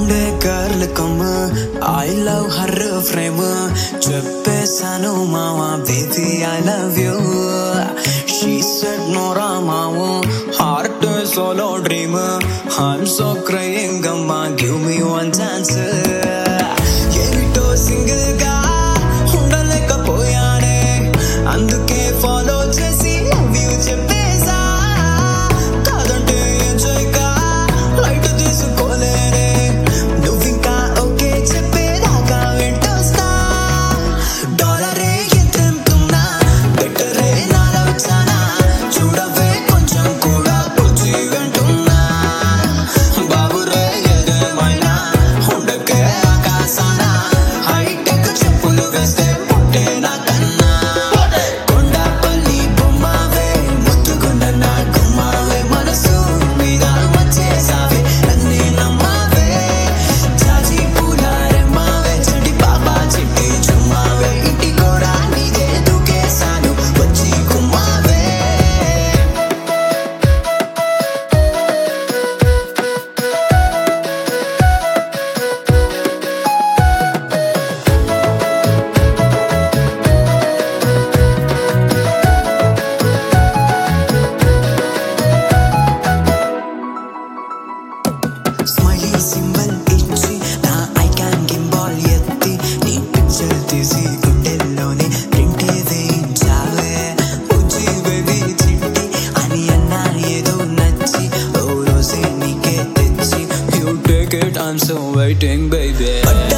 ఉండే girl come I love her frame చెప్పేశాను మావా baby I love you she said నోరా మావు heart solo dream I'm so crying అమ్మా గివ్ మీ వన్ ఛాన్స్ ఏమిటో single గా ఉండలేకపోయానే అందుకే ఫాలో చేసి లవ్ యూ చెప్పేసా కాదంటే ఎంజాయ్ గా లైట్ తీసుకోలేనే నువ్వింకా ఓకే చెప్పేదాకా వింటొస్తా డాలరే ఎంతెంతున్నా బెటరే నాలో చానా చూడవే కొంచెం కూడా పుచ్చి వింటున్నా బాబురే ఏదేమైనా ఉండకే ఆకాశాన హైటెక్ చెప్పులు వేస్తే పుట్టే నా కన్నా కొండపల్లి బొమ్మవే ముద్దుగుండ నా గుమ్మవే మనసు మీద వచ్చేసావే నన్నే నమ్మవే జాజి పూల రెమ్మవే చెడి బాబా చెట్టి చుమ్మవే ఇంటి కూడా నీదే దూకేశాను వచ్చి కుమ్మవే స్మైలీ సింబల్ ఇచ్చి నా ఐ క్యాన్ గింబాల్ ఎత్తి నీ పిక్చర్ తీసి గుండెల్లోనే ప్రింటే వేయించావే బుజ్జి బేబీ చిట్టి అని అన్నా ఏదో నచ్చి ఓ రోజే నీకే తెచ్చి you take it I'm so waiting baby